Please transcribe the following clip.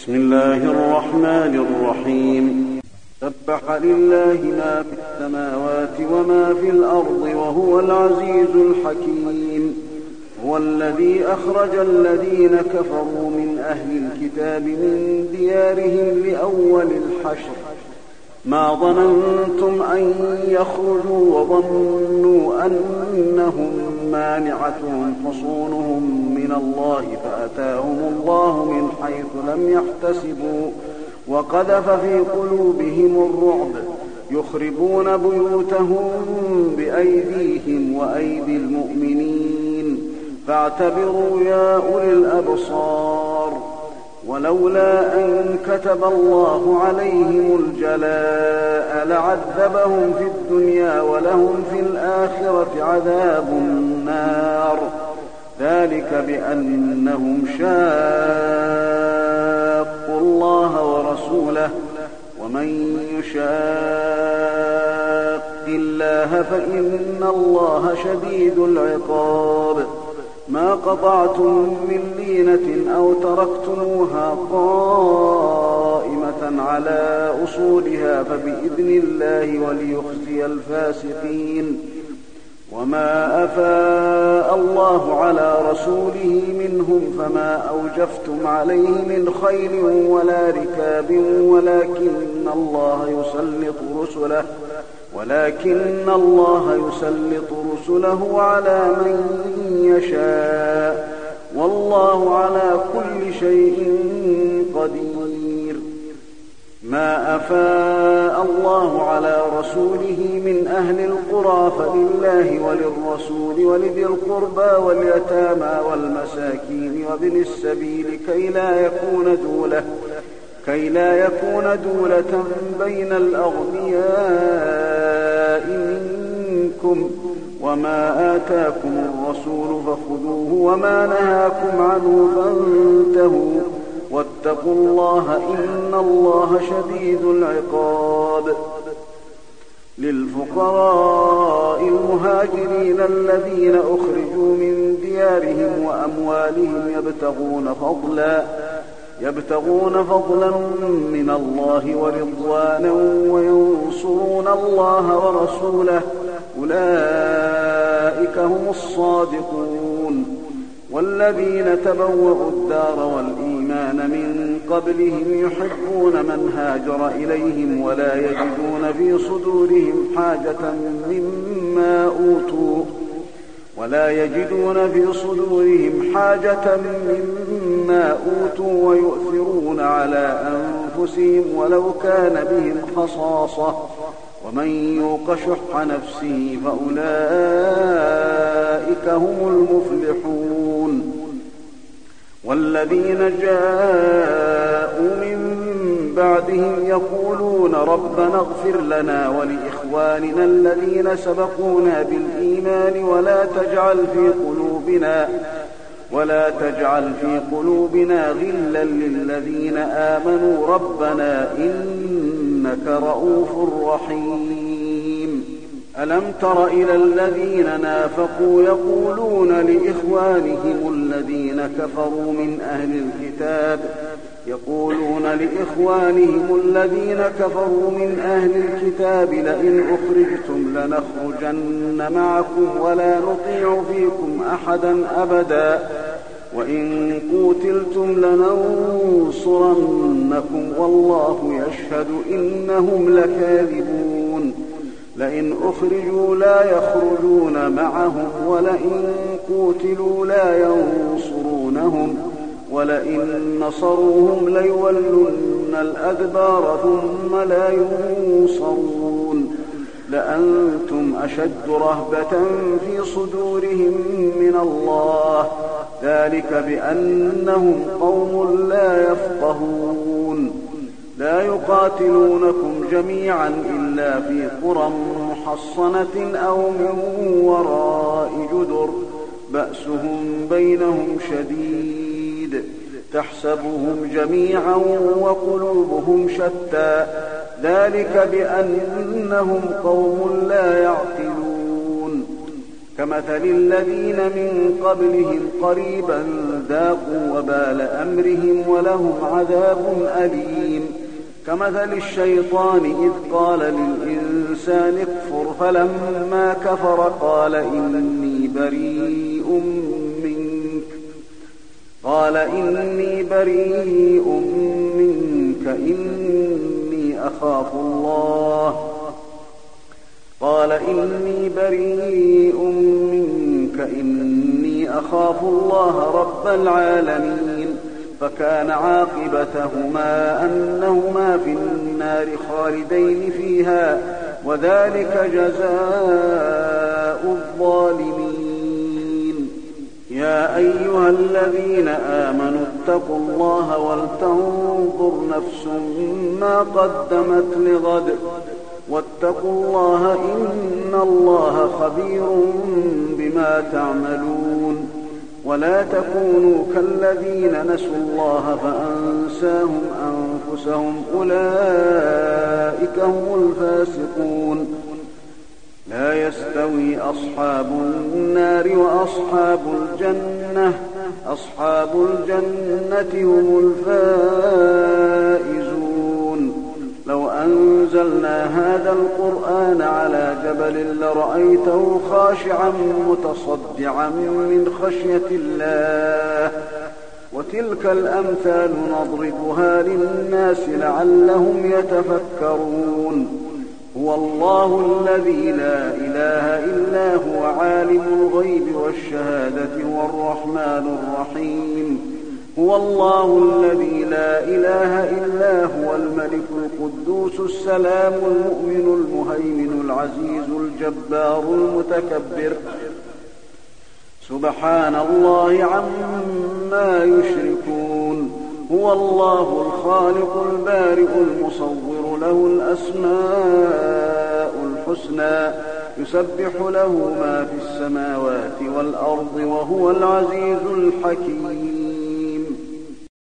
بسم الله الرحمن الرحيم. سبح لله ما في السماوات وما في الأرض وهو العزيز الحكيم. هو الذي أخرج الذين كفروا من أهل الكتاب من ديارهم لأول الحشر ما ظننتم أن يخرجوا وظنوا أنهم مانعتهم حصونهم من الله فأتاهم الله من حيث لم يحتسبوا وقذف في قلوبهم الرعب يخربون بيوتهم بأيديهم وأيدي المؤمنين فاعتبروا يا أولي الأبصار. ولولا أن كتب الله عليهم الجلاء لعذبهم في الدنيا ولهم في الآخرة عذاب النار. ذلك بأنهم شاقوا الله ورسوله ومن يشاق الله فإن الله شديد العقاب. ما قطعتم من لينة أو تركتموها قائمة على أصولها فبإذن الله وليخزي الفاسقين. وما أفاء الله على رسوله منهم فما أوجفتم عليه من خيل ولا ركاب ولكن الله يسلط رسله على من يشاء والله على كل شيء قدير. ما أفاء الله على رسوله من أهل القرى فلله وللرسول ولذي القربى واليتامى والمساكين وابن السبيل كي لا يكون دولة بين الأغنياء منكم. وما آتاكم الرسول فخذوه وما نهاكم عنه فانتهوا واتقوا الله إن الله شديد العقاب. للفقراء المهاجرين الذين أخرجوا من ديارهم وأموالهم يبتغون فضلا من الله ورضوانا وينصرون الله ورسوله أولئك هم الصادقون. والذين تبوأوا الدار والإيمان من قبلهم يحبون من هاجر إليهم ولا يجدون في صدورهم حاجة مما أوتوا ويؤثرون على أنفسهم ولو كان بهم خصاصة ومن يوق شح نفسه فأولئك هم المفلحون. والذين جاءوا من بعدهم يقولون ربنا اغفر لنا ولإخواننا الذين سبقونا بالإيمان ولا تجعل في قلوبنا غلا للذين آمنوا ربنا إنك رؤوف رحيم. ألم تر إلى الذين نافقوا يقولون لإخوانهم الذين كفروا من أهل الكتاب لئن أخرجتم لنخرجن معكم ولا نطيع فيكم أحدا أبدا وإن قوتلتم لننصرنكم والله يشهد إنهم لكاذبون. لئن أخرجوا لا يخرجون معهم ولئن قوتلوا لا ينصرونهم ولئن نصروهم ليولن الأدبار ثم لا ينصرون. لأنتم أشد رهبة في صدورهم من الله ذلك بأنهم قوم لا يفقهون. لا يقاتلونكم جميعا إلا في قرى محصنة أو من وراء جدر بأسهم بينهم شديد تحسبهم جميعا وقلوبهم شتى ذلك بأنهم قوم لا يعقلون. كمثل الذين من قبلهم قريبا ذاقوا وبال أمرهم ولهم عذاب أليم. كمثل الشيطان إذ قال للإنسان اكفر فلما كفر قال إني بريء منك إني أخاف الله رب العالمين. فكان عاقبتهما أنهما في النار خالدين فيها وذلك جزاء الظالمين. يا أيها الذين آمنوا اتقوا الله ولتنظر نفس ما قدمت لغد واتقوا الله إن الله خبير بما تعملون. ولا تكونوا كالذين نسوا الله فأنساهم أنفسهم أولئك هم الفاسقون. لا يستوي أصحاب النار وأصحاب الجنة هم الفائزون. لو أنزلنا هذا القرآن على جبل لرأيته خاشعا متصدعا من خشية الله. وتلك الأمثال نضربها للناس لعلهم يتفكرون. هو الله الذي لا إله إلا هو عالم الغيب والشهادة هو الرحمن الرحيم. هو الله الذي لا إله إلا هو الملك القدوس السلام المؤمن المهيمن العزيز الجبار المتكبر. سبحان الله عما يشركون. هو الله الخالق البارئ المصور له الأسماء الحسنى يسبح له ما في السماوات والأرض وهو العزيز الحكيم.